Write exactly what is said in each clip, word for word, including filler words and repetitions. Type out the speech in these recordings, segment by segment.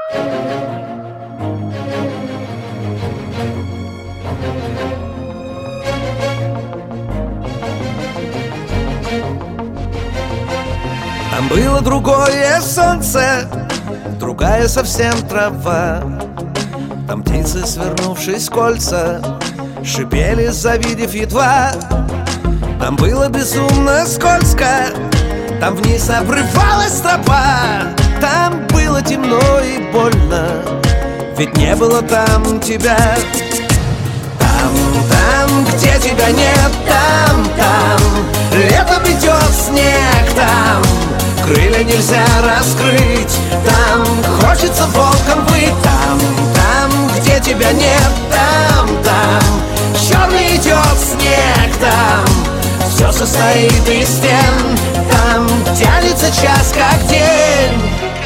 Там было другое солнце, другая совсем трава. Там птицы, свернувшись в кольца, шипели, завидев едва. Там было безумно скользко, там вниз обрывалась тропа. Там было темно и больно, ведь не было там тебя. Там, там, где тебя нет, там, там летом идет снег, там крылья нельзя раскрыть, там хочется волком быть. Там, там, где тебя нет, там, там черный идет снег, там все состоит из стен, там тянется час как день.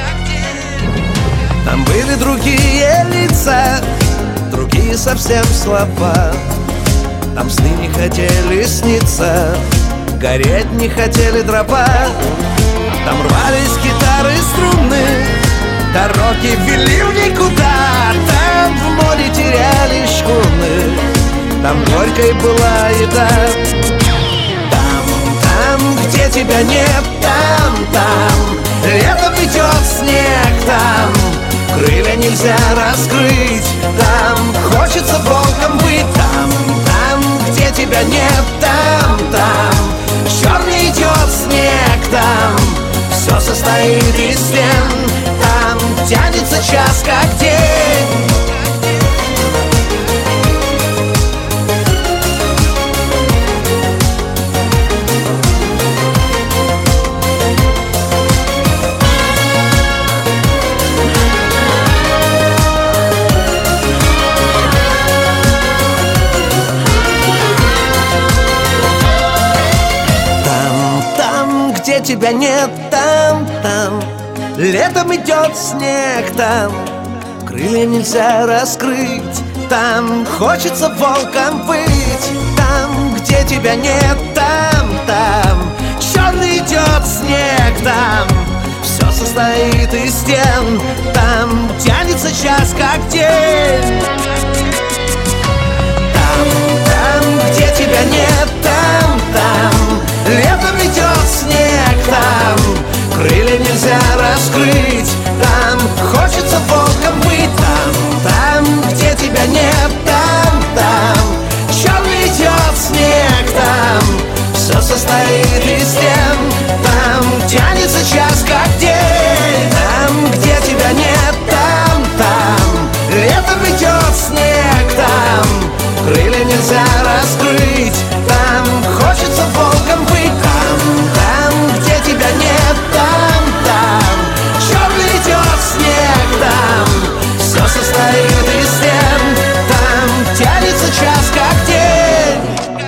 Там были другие лица, другие совсем слова. Там сны не хотели сниться, гореть не хотели дрова. Там рвались гитары струны, дороги вели в никуда. Там в море теряли шхуны, там горькой была еда. Там, там, где тебя нет, там, там летом идет снег, там крылья нельзя раскрыть, там хочется волком быть. Там, там, где тебя нет, там, там черный идет снег, там все состоит из стен, там тянется час как день. Где тебя нет, там, там летом идет снег, там крылья нельзя раскрыть, там хочется волком быть. Там, где тебя нет, там, там черный идет снег, там все состоит из стен, там тянется час как день. Там, там, где тебя нет, там, там летом идет снег, там крылья нельзя раскрыть, там хочется волком быть. Там, там, где тебя нет, там, там черный идет снег, там все состоит из стен, там тянется час как день. Там, где тебя нет, там, там летом идет снег, там крылья нельзя раскрыть, там хочется волком быть. Там, там, где тебя нет, там, там черный идет снег, там все состоит из стен, там тянется час как день.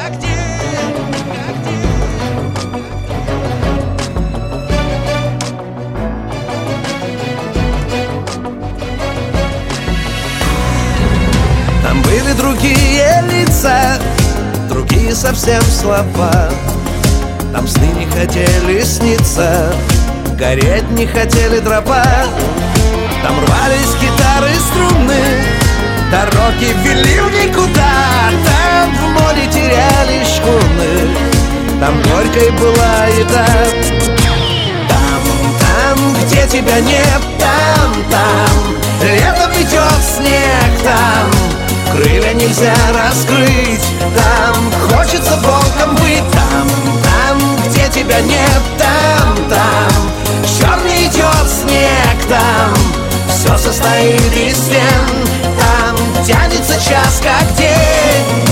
Там были другие лица, другие совсем слова. Там сны не хотели сниться, гореть не хотели дрова. Там рвались гитары струны, дороги вели в никуда. Там в море теряли шхуны, там горькой была еда. Там, там, где тебя нет, там, там летом идет снег, там крылья нельзя раскрыть, там хочется волком быть. Там, там, где тебя нет, там, там черный идет снег, там все состоит из стен, там тянется час как день.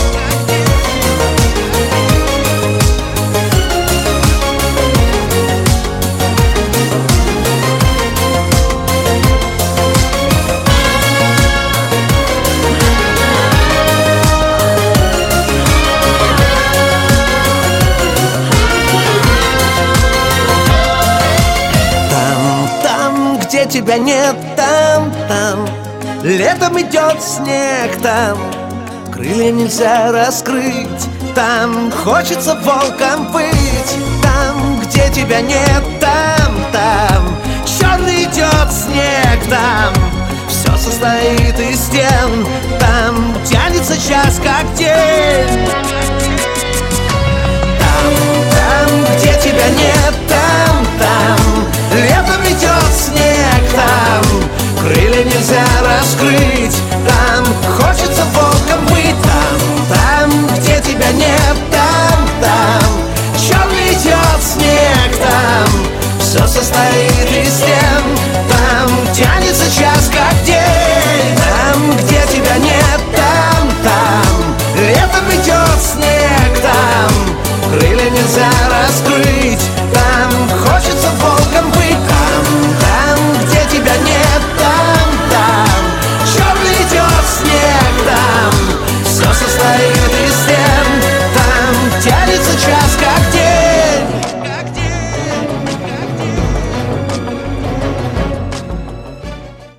Где тебя нет, там, там летом идет снег, там крылья нельзя раскрыть, там хочется волком быть. Там, где тебя нет, там, там черный идет снег, там состоит из стен. Там тянется час, как день. Там, там, где тебя нет, там, там лето метет снег, там крылья нельзя раскрыть.